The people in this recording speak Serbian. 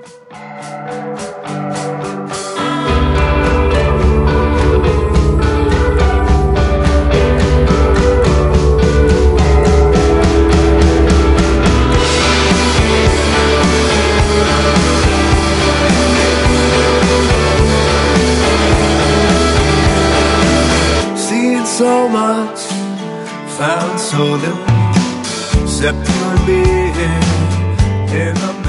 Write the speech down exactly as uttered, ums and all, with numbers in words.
So much, found so little, except you and me in the